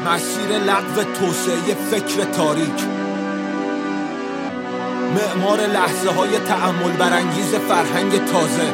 مسیر لغو توسعه فکر تاریک، معمار لحظه های تأمل برانگیز فرهنگ تازه.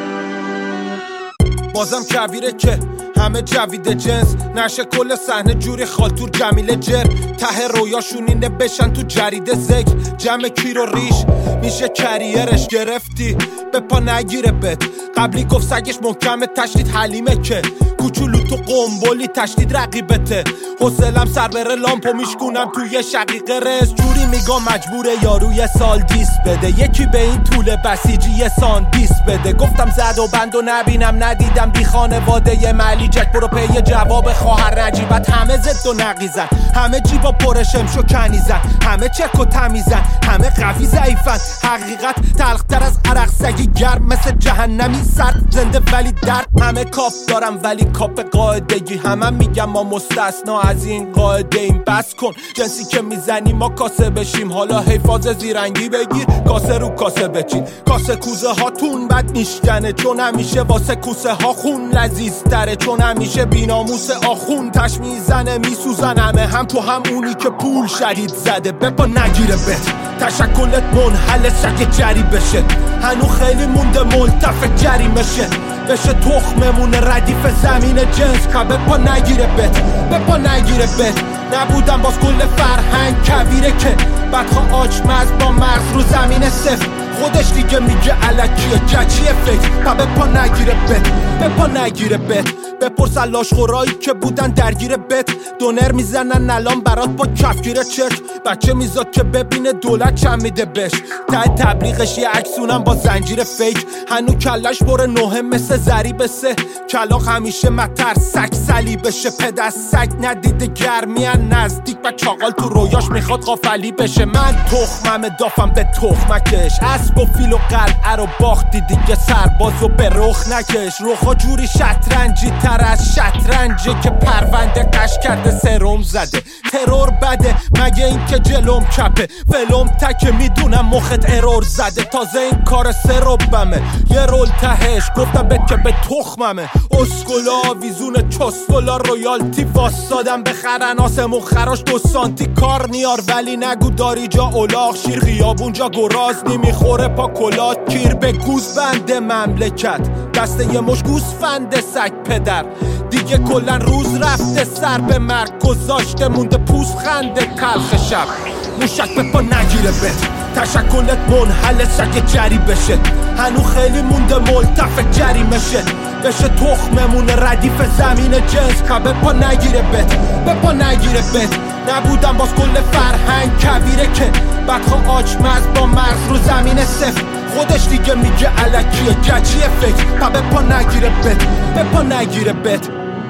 بازم کویره که همه جوید جنس نشه، کل صحنه جوری خالتور جمیله جر، ته رویاشون اینه بشن تو جریده ذکر، جمع کیر و ریش میشه کریرش. گرفتی به پا نگیره بت، قبلی گفت سگش محکمه تشدید حلیمه که کوچولو تو قنبلی تشدید رقیبته. حوصلم سر بره لامپو میشکونم توی شقیقه رس، جوری میگم مجبوره یاروی سال دیس بده، یکی به این طول بسیجی یه سان دیس بده. گفتم زد و بند و نبینم ندیدم بی خانواده ی ملی جک، برو پی جواب خواهر نجیبت. همه زد و نقیزن، همه جیبا پر شمش و کنیزن، همه چک و تمیزن، همه قوی ضعیفن. حقیقت تلختر از عرق سگی گرم، مثل جهنمی سرد زنده ولی درد. همه کاف دارم ولی کاپ قاعدگی، همه میگم ما مستثنا از این قاعده ایم. بس کن جنسی که میزنی ما کاسه بشیم، حالا حفاظ زیرنگی بگیر کاسه رو کاسه بچین. کاسه کوزه هاتون بد میشکنه، چون همیشه واسه کوسه ها خون لذیذ تره، چون همیشه بیناموس آخون تش میزنه میسوزن. همه هم تو هم اونی که پول شدید زده، بپا نگیره بت تشکلت منحل شک جری بشه. هنو خیلی مونده ملتف جریمه شه، بشه تخممون ردیف زمین جنس. بپا نگیره بت، بپا نگیره بت. نبودم باز کل فرهنگ کویره که بدخوا آچمز با مغز رو زمین صفر، خودش دیگه میگه الکیه گچیه فکر. بپا نگیره بت، بپا نگیره بت. بپرس لاشخورایی که بودن درگیر بت، دونر میزنن الان برات با کفگیر چک. بچه میزاد که ببینه دولت چند میده بش، ته تبلیغش یه عکسونم با زنجیر فیک. هنو کلش بره نوه مثل ضریب سه، کلاق همیشه متر سگ سلی بشه. پدر سگ ندیده گرمی نزدیک و چاقال تو رویاش میخواد غافلی بشه. من تخمم دافم به تخمکش، اسب و فیل و قلعه رو باختی دیگه، سربازو به رخ نکش. رخا جوری شطرنجی تر از شطرنجه که پرونده قش کرده سرم زده. ترور بده مگه این که جلوم کپه، ولوم تکه میدونم مخت ارور زده. تازه این کار سربمه یه رول تهش، گفتم بهت که به تخممه. اسکولا ویزون چستولا رویالتی واسادم به خرناسمون خراش 2 سانتی کار نیار، ولی نگو داری جا اولاغ شیر خیابون جا گراز نمیخوره پا کلات کیر. به گوز بنده مملکت دسته یه مش گوسفنده سگ پدر دیگه کلن روز رفته سر به مرگ گذاشته، مونده پوست خنده تلخ شب. موشک بپا نگیره بت تشکلت منحل شک جری بشه. هنو خیلی مونده ملتف جریمه شه، بشه تخممون ردیف زمین جنس. بپا نگیره بت، بپا نگیره بت. نبودم باز کل فرهنگ کویره که بدخوا آچمز با مغز رو زمین صفر، خودش دیگه میگه الکیه گچیه فکر. بپا نگیره بت، بپا نگیره بت.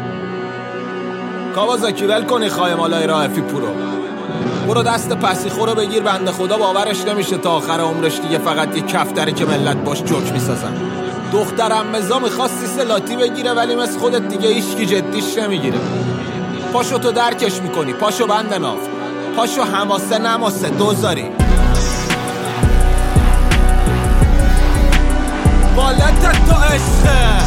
کاوازاکی ول کنی خایمالای رائفی پورو، برو دست پسی خورو بگیر. بنده خدا باورش نمیشه تا آخر عمرش دیگه فقط یه کفتره که ملت باش جوک میسازن. دخترم مزا میخواستی سلاتی بگیره، ولی مثل خودت دیگه هیچکی جدیش نمیگیره. پاشو تو درکش میکنی، پاشو بند ناف، پاشو حماسه نماسه دوزاری. بالتت تو عشقه